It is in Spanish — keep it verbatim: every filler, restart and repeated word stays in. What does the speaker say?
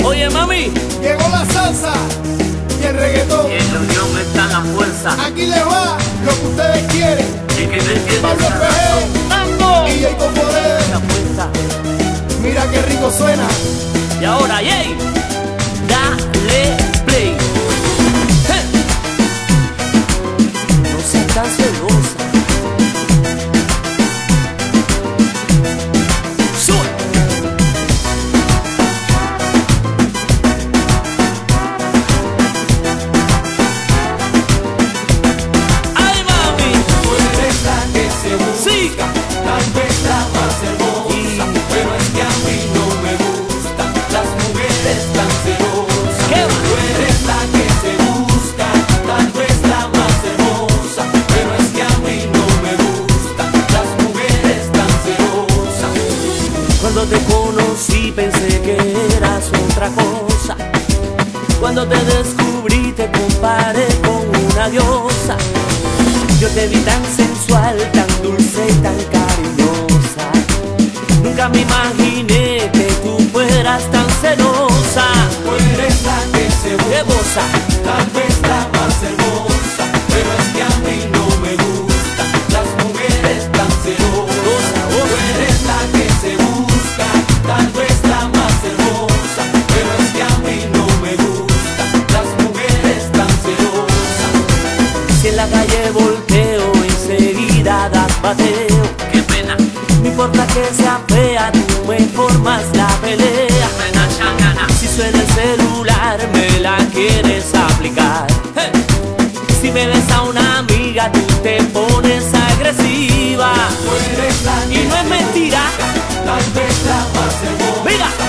Oye, mami, llegó la salsa y el reggaetón. y en la unión está la fuerza. Aquí les va lo que ustedes quieren. Y que me entiendes Pablo a F G y Jacob Poder. la fuerza. Mira qué rico suena. Y ahora, yay, dale play. Hey. No seas tan celosa. Sube. Ay, mami, Tú eres la que se busca, sí. tal vez la más hermosa, pero es que a mí no me gustan las mujeres tan celosas. ¿Qué va? Tú eres la que se busca, tal vez la más hermosa, pero es que a mí no me gustan las mujeres tan celosas. Cuando te conocí pensé que eras otra cosa. Cuando te descubrí te comparé con una diosa. Yo te vi tan sensual, tan dulce y tan cariñosa. Nunca me imaginé que tú fueras tan celosa. Tú eres la que se ¡Qué busca, goza! tal vez la más hermosa, pero es que a mí no me gustan las mujeres tan celosas. Goza, Tú goza. eres la que se busca, tal vez la más hermosa, pero es que a mí no me gustan las mujeres tan celosas. Si en la calle volteo, enseguida das bateo. ¡Qué pena! No importa que sea fea, tú me formas la pelea. Si suena el celular, me la quieres aplicar. Hey. Si me ves a una amiga, tú te pones agresiva. Tú eres la Y que no es se mentira. busca, tal vez la más hermosa, Mira.